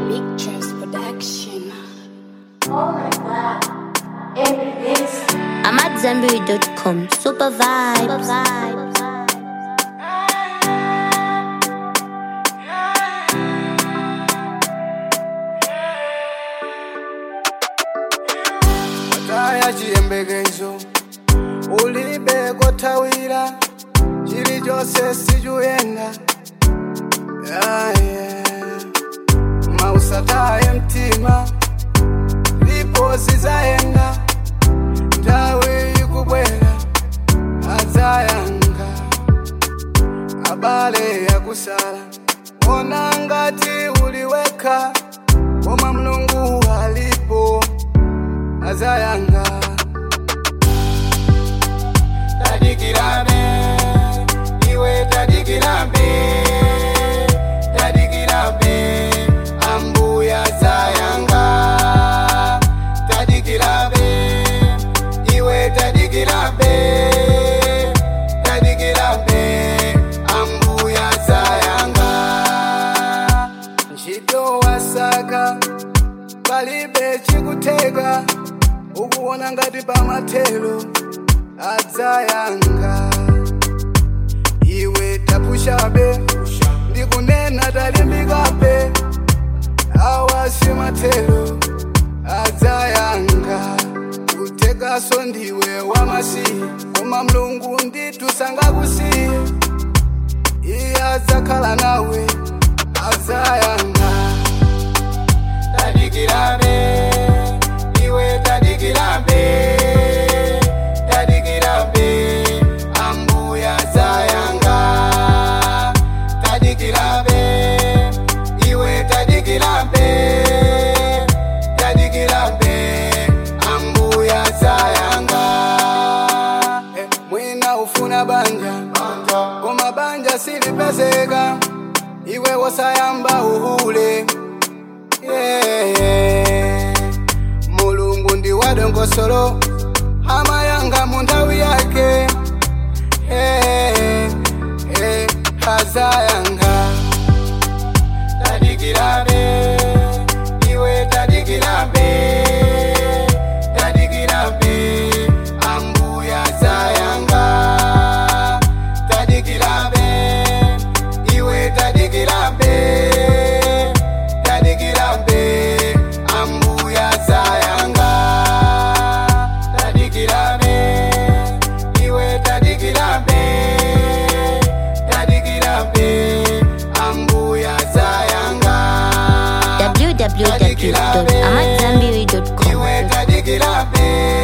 Pictures Production. Oh my god. I'm at Zenberry.com. Super vibes. Mataya chiyembekezo ulibe kotawira chili chose sichuyenda mausataye mtima lipo zizayenda ndawe ikubwera adzayanga abale yakusala ona ngati uliweka koma Mulungu alipo azayanga tadikirabe iwe tadikirabe ambuya zayanga tadikirabe iwe tadikirabe ambuya zayanga ntchito wasaka palibe chikuteka ukuona ngati pamathelo adzayanga iwe tapushabe ndikunena talimbikabe awasi mathelo adzayanga kutekaso ndiwe wamasiye koma Mulungu ndithu sangakusiye iye adzakhala nawe adzayanga tadikirabe iwe tadikirabe ambuya zayanga tadikirabe iwe tadikirabe ambuya zayanga mwina ufuna banja koma banja silipezeka iwe wosayamba uhule Mulungu ndi wadongosolo amayanga mundawi yake azayanga tadikirabe iwe tadikirabe ambuya zayanga tadikirabe iwe tadikirabe ambuya zayanga tadikirabe iwe tadikirabe ambuya zayanga www.amatzambiri.com. iwe tadikirabe